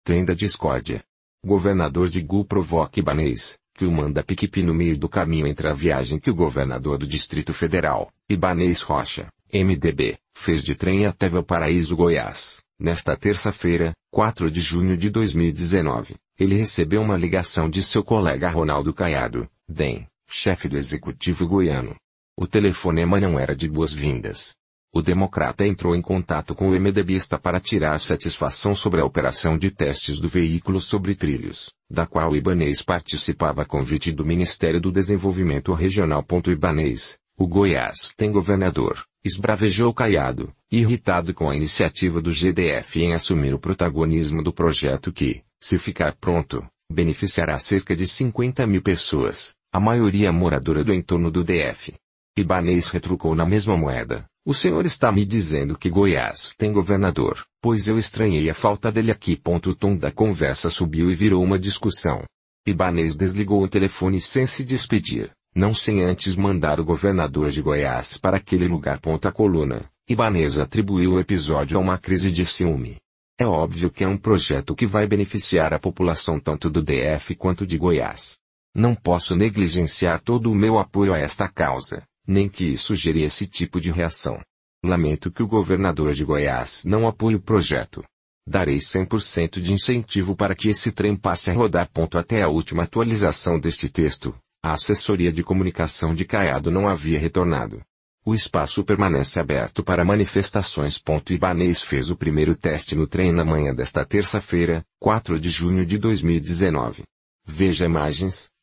trem da discórdia. Governador de Gu provoca Ibanez, que o manda pique no meio do caminho entre a viagem que o governador do Distrito Federal, Ibanez Rocha, MDB, fez de trem até Valparaíso, Goiás. Nesta terça-feira, 4 de junho de 2019, ele recebeu uma ligação de seu colega Ronaldo Caiado, DEM, chefe do executivo goiano. O telefonema não era de boas-vindas. O democrata entrou em contato com o MDBista para tirar satisfação sobre a operação de testes do veículo sobre trilhos, da qual Ibanez participava a convite do Ministério do Desenvolvimento Regional. Ibanez, o Goiás tem governador, esbravejou Caiado, irritado com a iniciativa do GDF em assumir o protagonismo do projeto que, se ficar pronto, beneficiará cerca de 50 mil pessoas, a maioria moradora do entorno do DF. Ibanez retrucou na mesma moeda: o senhor está me dizendo que Goiás tem governador, pois eu estranhei a falta dele aqui. O tom da conversa subiu e virou uma discussão. Ibanez desligou o telefone sem se despedir, não sem antes mandar o governador de Goiás para aquele lugar. A coluna, Ibanez atribuiu o episódio a uma crise de ciúme. É óbvio que é um projeto que vai beneficiar a população tanto do DF quanto de Goiás. Não posso negligenciar todo o meu apoio a esta causa, nem que isso gere esse tipo de reação. Lamento que o governador de Goiás não apoie o projeto. Darei 100% de incentivo para que esse trem passe a rodar. Até a última atualização deste texto, a assessoria de comunicação de Caiado não havia retornado. O espaço permanece aberto para manifestações. Ibanez fez o primeiro teste no trem na manhã desta terça-feira, 4 de junho de 2019. Veja imagens.